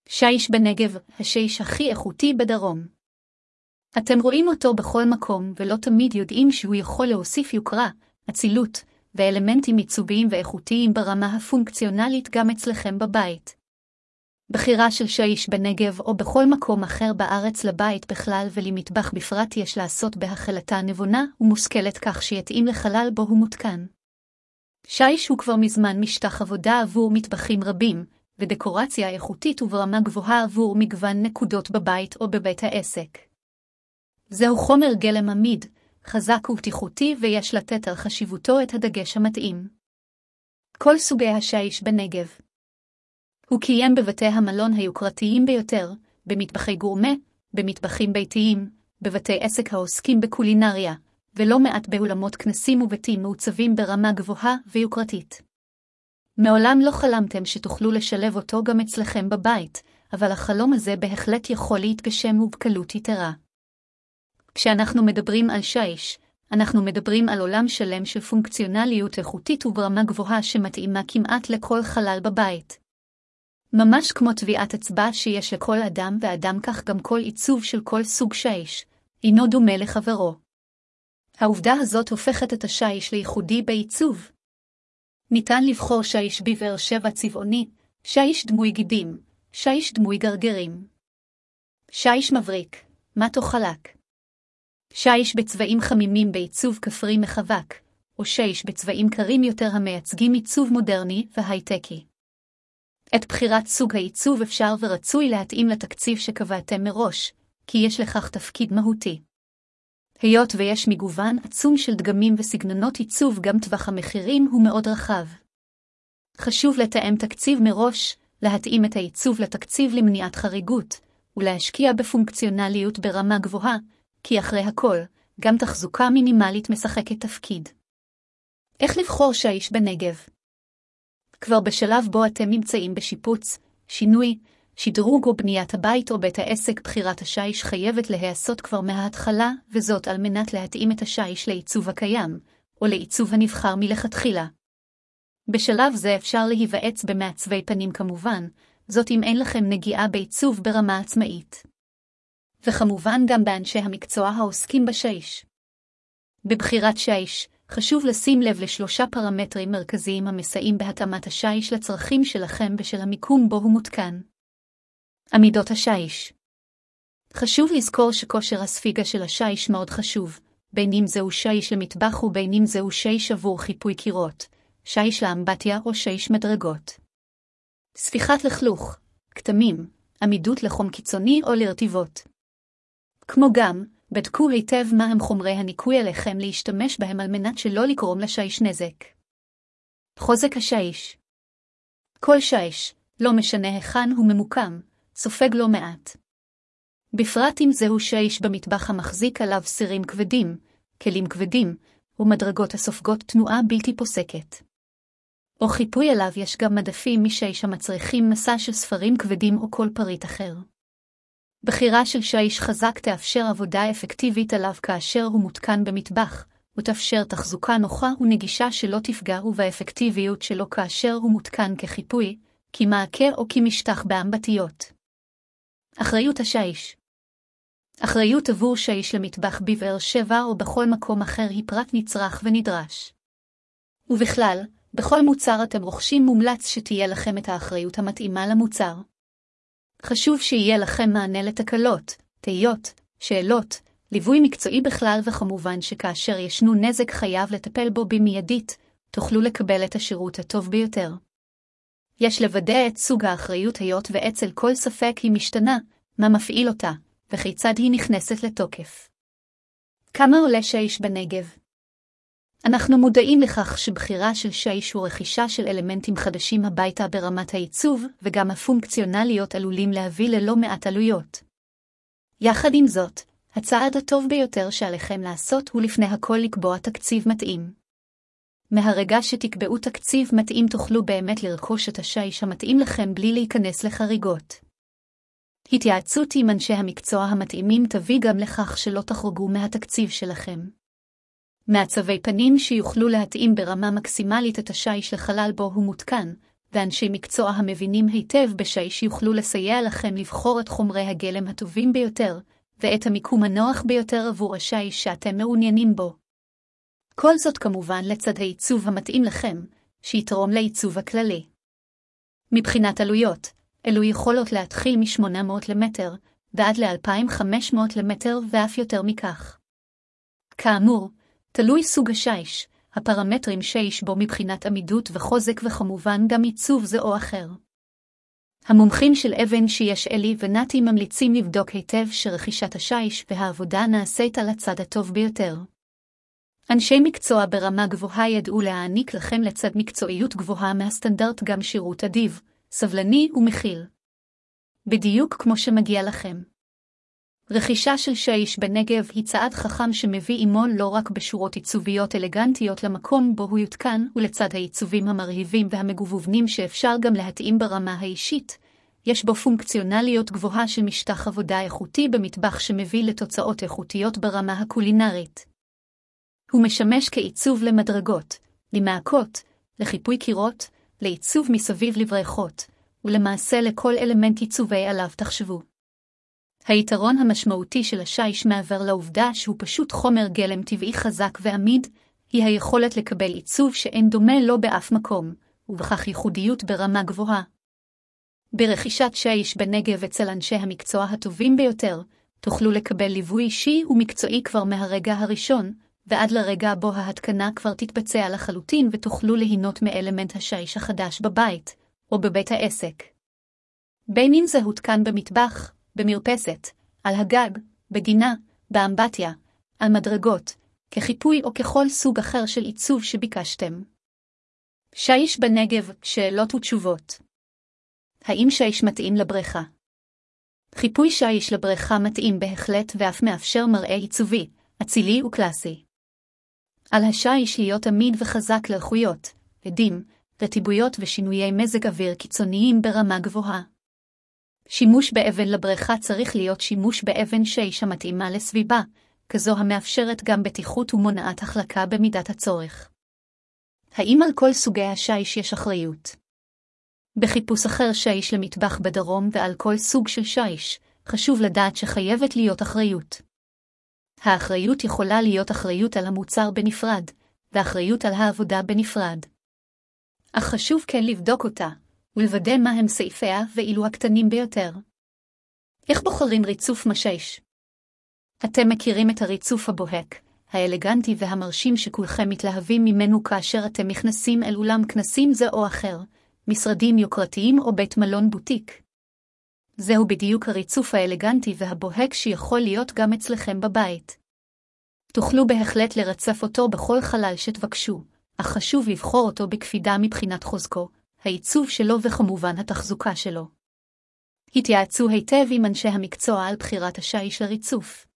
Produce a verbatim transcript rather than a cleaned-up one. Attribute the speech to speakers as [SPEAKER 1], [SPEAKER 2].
[SPEAKER 1] שיש בנגב, השיש הכי איכותי בדרום. אתם רואים אותו בכל מקום ולא תמיד יודעים שהוא יכול להוסיף יוקרה, אצילות, ואלמנטים עיצוביים ואיכותיים ברמה הפונקציונלית גם אצלכם בבית. בחירה של שיש בנגב או בכל מקום אחר בארץ לבית בכלל ולמטבח בפרט יש לעשות בהחלטה נבונה ומושכלת כך שיתאים לחלל בו הוא מותקן. שיש הוא כבר מזמן משטח עבודה עבור מטבחים רבים, ודקורציה איכותית וברמה גבוהה עבור מגוון נקודות בבית או בבית העסק. זהו חומר גלם עמיד, חזק ובטיחותי ויש לתת על חשיבותו את הדגש המתאים. כל סוגי השיש בנגב. הוא קיים בבתי המלון היוקרתיים ביותר, במטבחי גורמה, במטבחים ביתיים, בבתי עסק העוסקים בקולינריה, ולא מעט באולמות כנסים ובתים מעוצבים ברמה גבוהה ויוקרתית. מעולם לא חלמתם שתוכלו לשלב אותו גם אצלכם בבית, אבל החלום הזה בהחלט יכול להתגשם ובקלות יתרה. כשאנחנו מדברים על שיש, אנחנו מדברים על עולם שלם של פונקציונליות איכותית וברמה גבוהה שמתאימה כמעט לכל חלל בבית. ממש כמו טביעת אצבע שיש לכל אדם ואדם כך גם כל עיצוב של כל סוג שיש, אינו דומה לחברו. העובדה הזאת הופכת את השיש לייחודי בעיצוב. ניתן לבחור שיש בבאר שבע צבעוני, שיש דמוי גידים, שיש דמוי גרגרים. שיש מבריק, מת או חלק. שיש בצבעים חמימים בעיצוב כפרי מחבק, או שיש בצבעים קרים יותר המייצגים עיצוב מודרני והייטקי. את בחירת סוג העיצוב אפשר ורצוי להתאים לתקציב שקבעתם מראש, כי יש לכך תפקיד מהותי. היות ויש מגוון עצום של דגמים וסגנונות עיצוב גם טווח המחירים הוא מאוד רחב. חשוב לתאם תקציב מראש, להתאים את העיצוב לתקציב למניעת חריגות, ולהשקיע בפונקציונליות ברמה גבוהה, כי אחרי הכל, גם תחזוקה מינימלית משחקת תפקיד. איך לבחור שיש בנגב? כבר בשלב בו אתם נמצאים בשיפוץ, שינוי, שדרוג או בניית הבית או בית העסק, בחירת השיש חייבת להיעשות כבר מההתחלה, וזאת על מנת להתאים את השיש לעיצוב הקיים, או לעיצוב הנבחר מלכתחילה. בשלב זה אפשר להיוועץ במעצבי פנים כמובן, זאת אם אין לכם נגיעה בעיצוב ברמה עצמאית. וכמובן גם באנשי המקצוע העוסקים בשיש. בבחירת שיש, חשוב לשים לב לשלושה פרמטרים מרכזיים המסייעים בהתאמת השיש לצרכים שלכם ושל המיקום בו הוא מותקן. עמידות השיש. חשוב לזכור שכושר הספיגה של השיש מאוד חשוב, בין אם זהו שיש למטבח ובין אם זהו שיש עבור חיפוי קירות, שיש לאמבטיה או שיש מדרגות. ספיחת לכלוך, כתמים, עמידות לחום קיצוני או לרטיבות. כמו גם, בדקו היטב מה הם חומרי הניקוי עליכם להשתמש בהם על מנת שלא לגרום לשיש נזק. חוזק השיש. כל שיש, לא משנה היכן הוא ממוקם, סופג לא מעט. בפרט אם זהו שיש במטבח המחזיק עליו סירים כבדים, כלים כבדים, ומדרגות הסופגות תנועה בלתי פוסקת. או חיפוי עליו יש גם מדפים משיש המצריכים מסע של ספרים כבדים או כל פריט אחר. בחירה של שיש חזק תאפשר עבודה אפקטיבית עליו כאשר הוא מותקן במטבח, ותאפשר תחזוקה נוחה ונגישה שלא תפגע ובאפקטיביות שלו כאשר הוא מותקן כחיפוי, כמעקה או כמשטח באמבטיות. אחריות השיש. אחריות עבור שיש למטבח בבאר שבע או בכל מקום אחר היא פרט נצרך ונדרש. ובכלל, בכל מוצר אתם רוכשים מומלץ שתהיה לכם את האחריות המתאימה למוצר. חשוב שיהיה לכם מענה לתקלות, תהיות, שאלות, ליווי מקצועי בכלל וכמובן שכאשר ישנו נזק חייב לטפל בו במיידית, תוכלו לקבל את השירות הטוב ביותר. יש לוודא את סוג האחריות היות ואצל כל ספק היא משתנה, מה מפעיל אותה, וכיצד היא נכנסת לתוקף. כמה עולה שיש בנגב? אנחנו מודעים לכך שבחירה של שיש הוא רכישה של אלמנטים חדשים הביתה ברמת העיצוב, וגם הפונקציונליות עלולים להביא ללא מעט עלויות. יחד עם זאת, הצעד הטוב ביותר שעליכם לעשות הוא לפני הכל לקבוע תקציב מתאים. מהרגע שתקבעו תקציב מתאים תוכלו באמת לרכוש את השיש המתאים לכם בלי להיכנס לחריגות. התייעצות עם אנשי המקצוע המתאימים תביא גם לכך שלא תחרגו מהתקציב שלכם. מעצבי פנים שיוכלו להתאים ברמה מקסימלית את השיש לחלל בו הוא מותקן, ואנשי מקצוע המבינים היטב בשיש יוכלו לסייע לכם לבחור את חומרי הגלם הטובים ביותר, ואת המיקום הנוח ביותר עבור השיש שאתם מעוניינים בו. כל זאת כמובן לצד העיצוב המתאים לכם, שיתרום לעיצוב הכללי. מבחינת עלויות, אלו יכולות להתחיל מ-שמונה מאות למטר, ועד ל-אלפיים וחמש מאות למטר ואף יותר מכך. כאמור, תלוי סוג השיש, הפרמטרים שיש בו מבחינת עמידות וחוזק וכמובן גם עיצוב זה או אחר. המומחים של אבן שיש אלי ונתי ממליצים לבדוק היטב שרכישת השיש והעבודה נעשית על הצד הטוב ביותר. אנשי מקצוע ברמה גבוהה ידעו להעניק לכם לצד מקצועיות גבוהה מהסטנדרט גם שירות אדיב, סבלני ומכיל. בדיוק כמו שמגיע לכם. רכישה של שיש בנגב היא צעד חכם שמביא עמו לא רק בשורות עיצוביות אלגנטיות למקום בו הוא יותקן, ולצד העיצובים המרהיבים והמגוונים שאפשר גם להתאים ברמה האישית, יש בו פונקציונליות גבוהה של משטח עבודה איכותי במטבח שמביא לתוצאות איכותיות ברמה הקולינרית. הוא משמש כעיצוב למדרגות, למעקות, לחיפוי קירות, לעיצוב מסביב לבריכות, ולמעשה לכל אלמנט עיצובי עליו תחשבו. היתרון המשמעותי של השיש מעבר לעובדה שהוא פשוט חומר גלם טבעי חזק ועמיד, היא היכולת לקבל עיצוב שאין דומה לו באף מקום, ובכך ייחודיות ברמה גבוהה. ברכישת שיש בנגב אצל אנשי המקצוע הטובים ביותר, תוכלו לקבל ליווי אישי ומקצועי כבר מהרגע הראשון, ועד לרגע בו ההתקנה כבר תתבצע לחלוטין ותוכלו ליהנות מאלמנט השיש החדש בבית, או בבית העסק. בין אם זה הותקן במטבח, במרפסת, על הגג, בגינה, באמבטיה, על מדרגות, כחיפוי או ככל סוג אחר של עיצוב שביקשתם. שיש בנגב, שאלות ותשובות. האם שיש מתאים לבריכה? חיפוי שיש לבריכה מתאים בהחלט ואף מאפשר מראה עיצובי, אצילי וקלאסי. על השיש להיות עמיד וחזק לאיכויות, עדים, רטיבויות ושינויי מזג אוויר קיצוניים ברמה גבוהה. שימוש באבן לבריכה צריך להיות שימוש באבן שיש המתאימה לסביבה, כזו המאפשרת גם בטיחות ומונעת החלקה במידת הצורך. האם על כל סוגי השיש יש אחריות? בחיפוש אחר שיש למטבח בדרום ועל כל סוג של שיש, חשוב לדעת שחייבת להיות אחריות. האחריות יכולה להיות אחריות על המוצר בנפרד, ואחריות על העבודה בנפרד. אך חשוב כן לבדוק אותה, ולוודא מה הם סעיפיה ואילו הקטנים ביותר. איך בוחרים ריצוף משיש? אתם מכירים את הריצוף הבוהק, האלגנטי והמרשים שכולכם מתלהבים ממנו כאשר אתם נכנסים אל אולם כנסים זה או אחר, משרדים יוקרתיים או בית מלון בוטיק. זהו בדיוק הריצוף האלגנטי והבוהק שיכול להיות גם אצלכם בבית. תוכלו בהחלט לרצף אותו בכל חלל שתבקשו, אך חשוב לבחור אותו בקפידה מבחינת חוזקו, העיצוב שלו וכמובן התחזוקה שלו. התייעצו היטב עם אנשי המקצוע על בחירת השיש לריצוף.